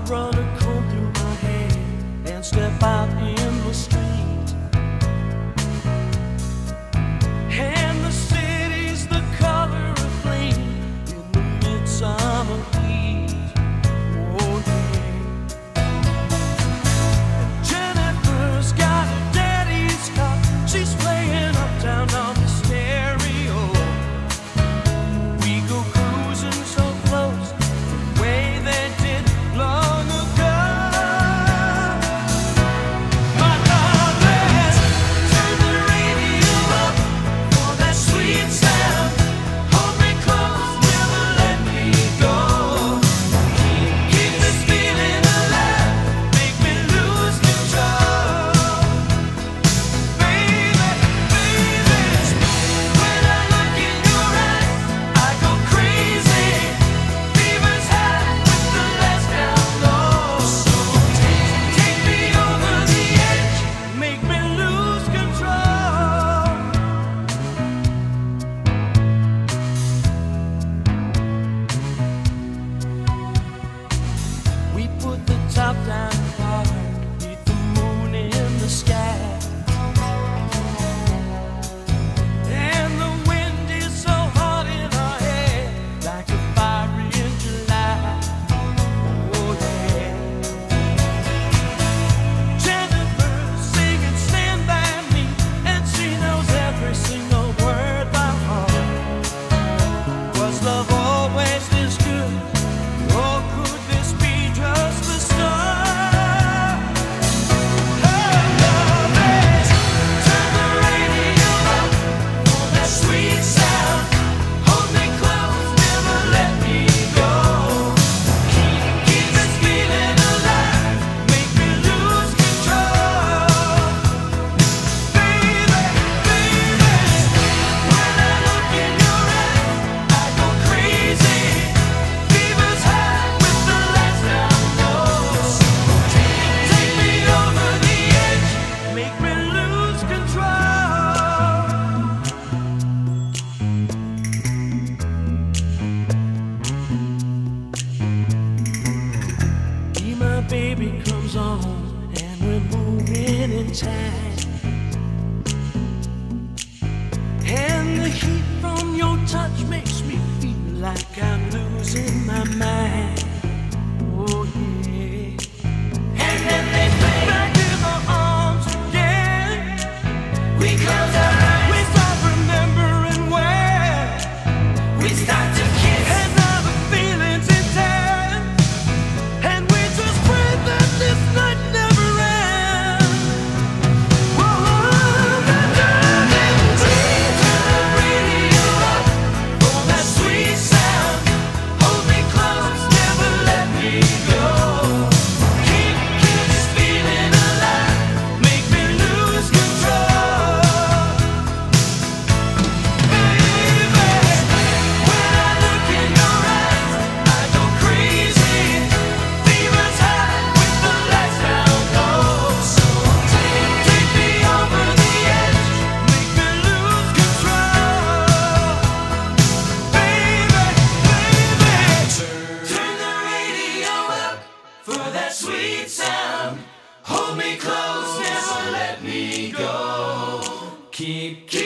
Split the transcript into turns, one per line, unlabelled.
run a comb through my hair and step out in the street. And the city's the color of flame in the midsummer heat. Oh yeah. And Jennifer's got a daddy's car. She's playing uptown on the stereo. We go cruising so close, the way they did long ago. My darling, turn the radio up for that sweet sound. Hold me close, never let me go. Keep this feeling alive, make me lose control. Baby, when I look in your eyes, I go crazy. Fever's high with the lights down low. So take me over the edge, make me lose control. We put the top down hard, beneath the moon in the sky. And the wind is so hot in our hair, like a fire in July. Oh yeah. Jennifer's singing "Stand By Me," and she knows every single word by heart. Was love always this good, or could this be just the start? Oh, love, turn the radio up for that sweet sound. Hold me close, never let me go. Keep this feeling alive, make me lose control. Baby, when I look in your eyes, I go crazy. Fever's high with the lights down low. So take me over the edge, make me lose control. Be My Baby comes on, and we're moving in time. And the heat from your touch makes me feel like I'm losing my mind. Oh yeah. And then they play back in my arms again. We close our eyes, we start remembering where we start to kiss. And now the feeling's intense, and we just pray that this night never ends. Whoa, my darling, turn the radio up for that sweet sound. Hold me close, never let me go. Keep this feeling alive, make me lose control. Baby, when I look in your eyes, I go crazy. Fever's high with the lights down low. So take me over the edge, make me lose control. Baby, turn the radio up for that sweet sound. Hold me close, never let me go. Keep